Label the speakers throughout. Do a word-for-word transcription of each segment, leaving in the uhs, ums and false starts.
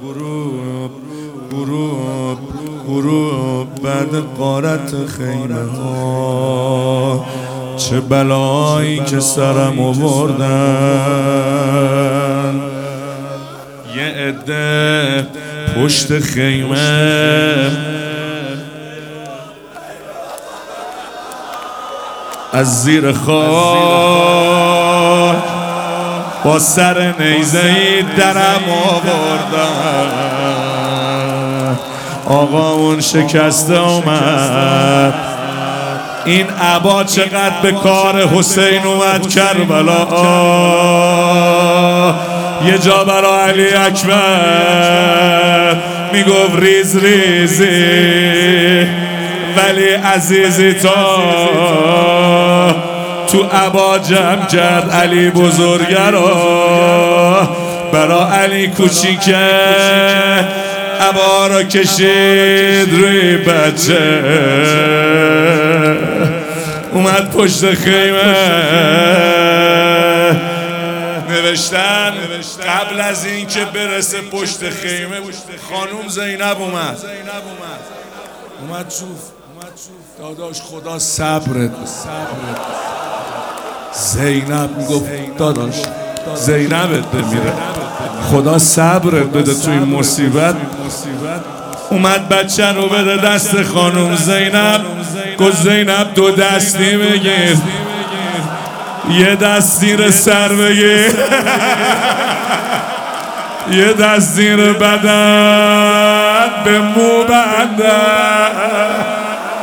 Speaker 1: غروب غروب غروب بعد غارت خیمه ها چه بلایی که سرم آوردن. یه عده پشت خیمه از زیر خاک با سر نیزه‌ای درم آوردن. آقا اون شکسته اومد، این عبا چقدر به کار حسین اومد کربلا. یه جا برا علی اکبر میگفت ریز ریزی ولی عزیزی تا تو عبا جمع کرد علی بزرگه را، برا علی کوچیکه عبا را کشید روی بچه. اومد پشت خیمه نوشتن قبل از این که برسه پشت خیمه خانوم زینب اومد اومد شوف داداش خدا صبرت زینب میگفت داداش زینبت بمیره خدا صبرت بده تو این مصیبت. اومد بچه رو بده دست خانوم زینب، گفت زینب دو دستی بگیر، یه دست زیر سر بگیر یه دست زیر بدن به مو بندن.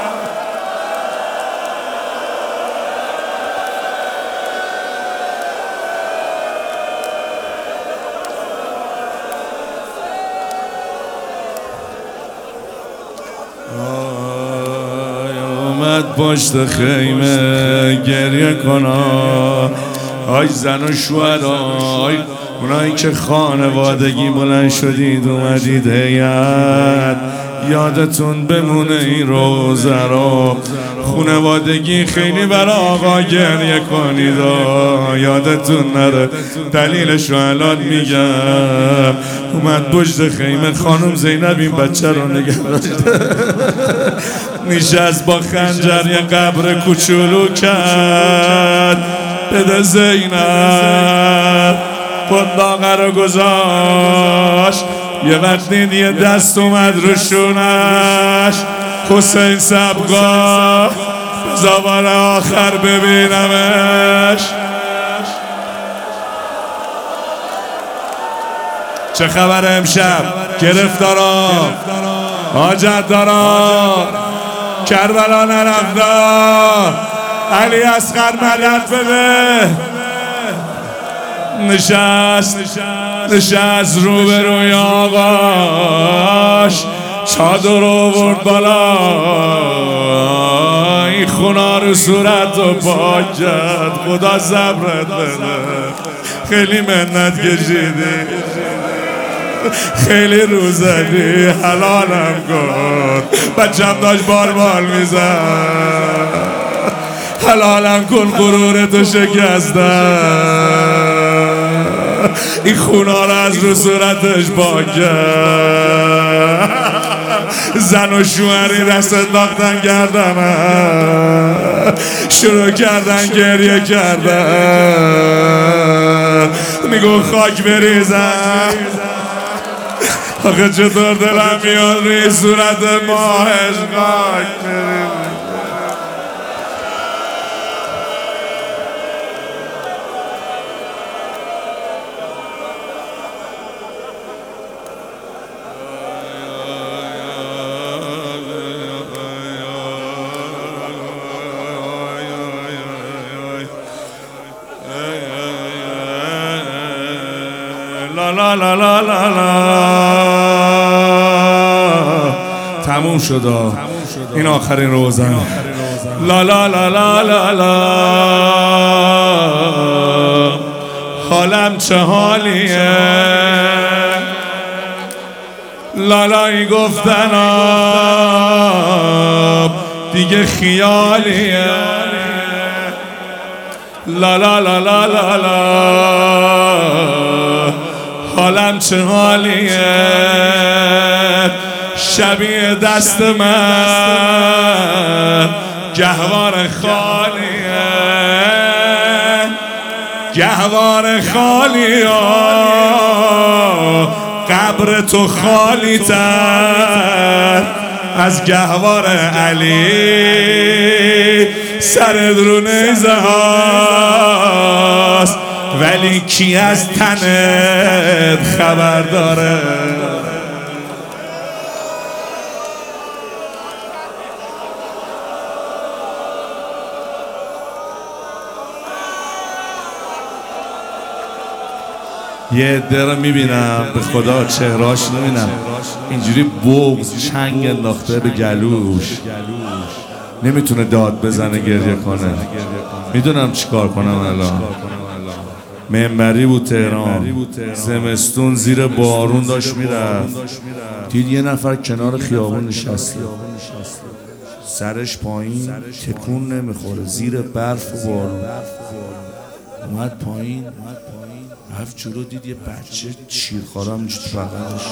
Speaker 1: اومد پشت خیمه گریه کنا، آی زن و شوهرا، آی اونایی که خانوادگی بلند شدید اومدید هیئت، یادتون بمونه این روزه رو خانوادگی خیلی برای آقا گریه کنید، یادتون نره دلیلش رو الان میگم. اومد پشت خیمه خانم زینب این بچه رو نگه داشته، نشست با خنجر یه قبر کوچولو کرد، بده زینب پنداغه رو گذاشت. یه وقت دید یه دست اومد رو شونش، حسین سبقا بزاوار آخر ببینمش. چه خبر امشب؟ گرفتارا حاجت دارا کربلا نرفتا، علی اصغر مدد بده. نشست نشست رو به روی آقاش، چادر رو برد بالا، این خونا رو صورت رو پاک کرد. خدا صبرت بده، خیلی منت کشیدی، خیلی رو زدی، حلالم کن. بچم داشت بال بال میزد، حلالم کن غرورتو شکستم. این خونا رو از رو صورتش پاک کرد. زن و شوهری دست انداختن گردن، شروع کردن گریه کردن. میگو خاک بریزن، آخه چطور دلم میاد روی صورت ماهش خاک بریزن. لا لا لا لا لا تموم شد این آخرین روزن. لا لا لا لا لا لا حالم چه حالیه، لالایی گفتن آب دیگه خیالیه. لا لا لا لا لا لا حالم چه حالیه شبیه دست من گهوار خالیه گهوار خالیه قبر تو خالی تر از گهوار علی سرت رو نیزه هاست ولی کی از تنت خبر داره یه عده رو میبینم به خدا چهراش نمیبینم اینجوری بغض چنگ انداخته به گلوش نمیتونه داد بزنه گریه کنه میدونم چیکار کنم الان منبری بود تهران زمستون زیر بارون داشت میرفت دید یه نفر کنار خیابون نشسته سرش پایین تکون نمیخوره زیر برف و بارون اومد پایین رفت جلو دید یه بچه چیرخواره هم جد بغلش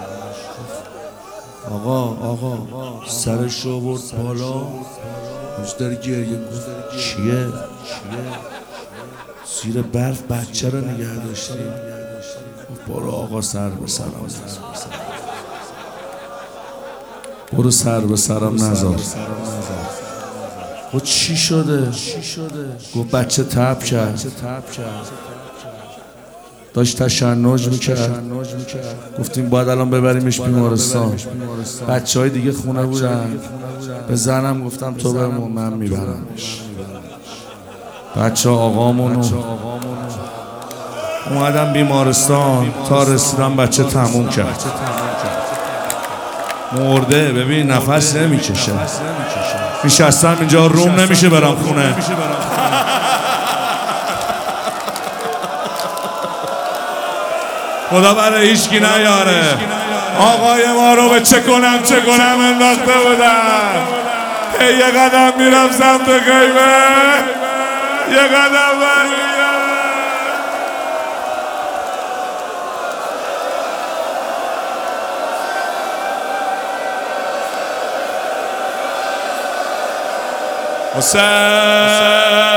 Speaker 1: آقا آقا سرش رو برد بالا مجد داره گریه گفت چیه؟ زیر برف بچه رو نگه داشتی برو آقا سر به سرم برو سر به سرم نذار گفت چی شده؟ گفت بچه تب کرد داشت تشنج میکرد گفتیم باید الان ببریمش بیمارستان بچه های دیگه خونه بودن به زنم گفتم تو بمون من میبرمش بچه آقامونو اومدم بیمارستان تا رسیدم بچه تموم کرد مرده ببین نفس نمیکشه نشستم اینجا روم نمیشه برم خونه خدا برای هیچکی نیاره آقای ما رو به چه کنم چه کنم انداخته بودم یه قدم میرم سمت خیمه یه قدم برمیگم حسین